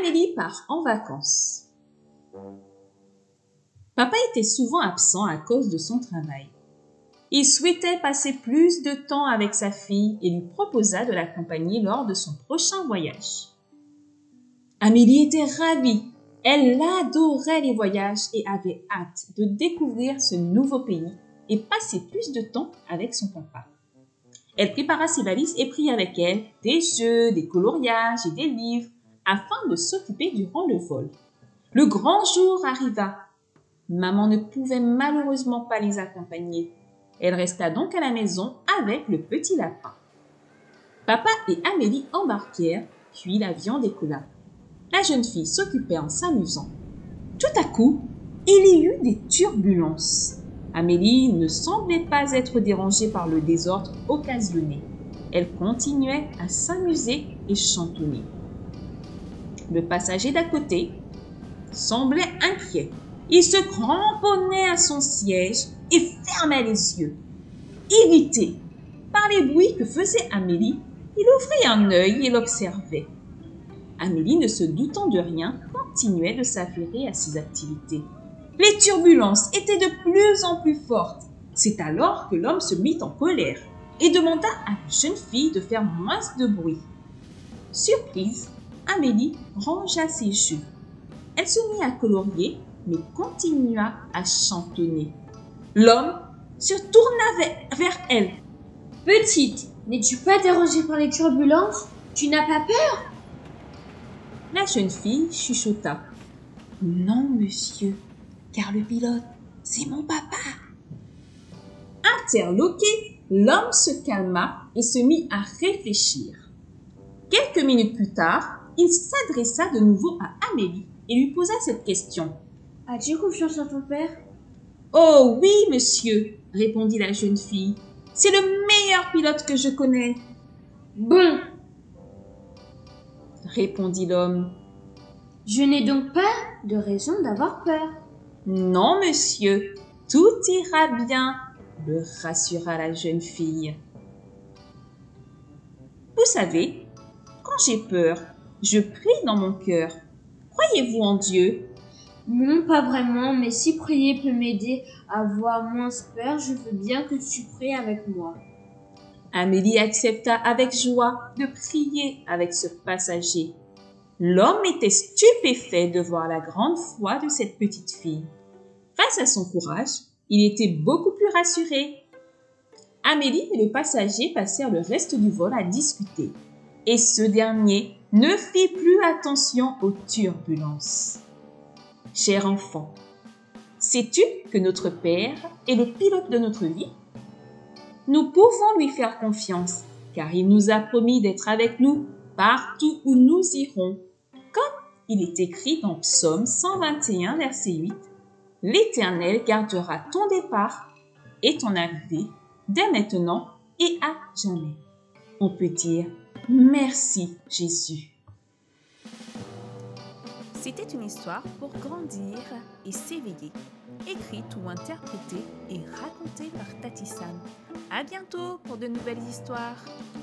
Amélie part en vacances. Papa était souvent absent à cause de son travail. Il souhaitait passer plus de temps avec sa fille et lui proposa de l'accompagner lors de son prochain voyage. Amélie était ravie. Elle adorait les voyages et avait hâte de découvrir ce nouveau pays et passer plus de temps avec son papa. Elle prépara ses valises et prit avec elle des jeux, des coloriages et des livres afin de s'occuper durant le vol. Le grand jour arriva. Maman ne pouvait malheureusement pas les accompagner. Elle resta donc à la maison avec le petit lapin. Papa et Amélie embarquèrent, puis l'avion décolla. La jeune fille s'occupait en s'amusant. Tout à coup, il y eut des turbulences. Amélie ne semblait pas être dérangée par le désordre occasionné. Elle continuait à s'amuser et chantonner. Le passager d'à côté semblait inquiet. Il se cramponnait à son siège et fermait les yeux. Irrité par les bruits que faisait Amélie, il ouvrit un œil et l'observait. Amélie, ne se doutant de rien, continuait de s'affairer à ses activités. Les turbulences étaient de plus en plus fortes. C'est alors que l'homme se mit en colère et demanda à la jeune fille de faire moins de bruit. Surprise, Amélie rangea ses jeux. Elle se mit à colorier, mais continua à chantonner. L'homme se tourna vers elle. « Petite, n'es-tu pas dérangée par les turbulences? Tu n'as pas peur ?» La jeune fille chuchota. « Non, monsieur, car le pilote, c'est mon papa. » Interloqué, l'homme se calma et se mit à réfléchir. Quelques minutes plus tard, il s'adressa de nouveau à Amélie et lui posa cette question. « As-tu confiance en ton père ?»« Oh oui, monsieur, » répondit la jeune fille. « C'est le meilleur pilote que je connais. »« Bon, » répondit l'homme. « je n'ai donc pas de raison d'avoir peur. »« Non, monsieur, tout ira bien, » le rassura la jeune fille. Vous savez, quand j'ai peur, je prie dans mon cœur. Croyez-vous en Dieu? Non, pas vraiment, mais si prier peut m'aider à avoir moins peur, je veux bien que tu pries avec moi. Amélie accepta avec joie de prier avec ce passager. L'homme était stupéfait de voir la grande foi de cette petite fille. Face à son courage, il était beaucoup plus rassuré. Amélie et le passager passèrent le reste du vol à discuter, et ce dernier ne fit plus attention aux turbulences. Cher enfant, sais-tu que notre Père est le pilote de notre vie? Nous pouvons lui faire confiance, car il nous a promis d'être avec nous partout où nous irons. Comme il est écrit dans Psaume 121, verset 8, « L'Éternel gardera ton départ et ton arrivée dès maintenant et à jamais. » On peut dire « Merci Jésus ». C'était une histoire pour grandir et s'éveiller, écrite ou interprétée et racontée par Tati Sam. À bientôt pour de nouvelles histoires.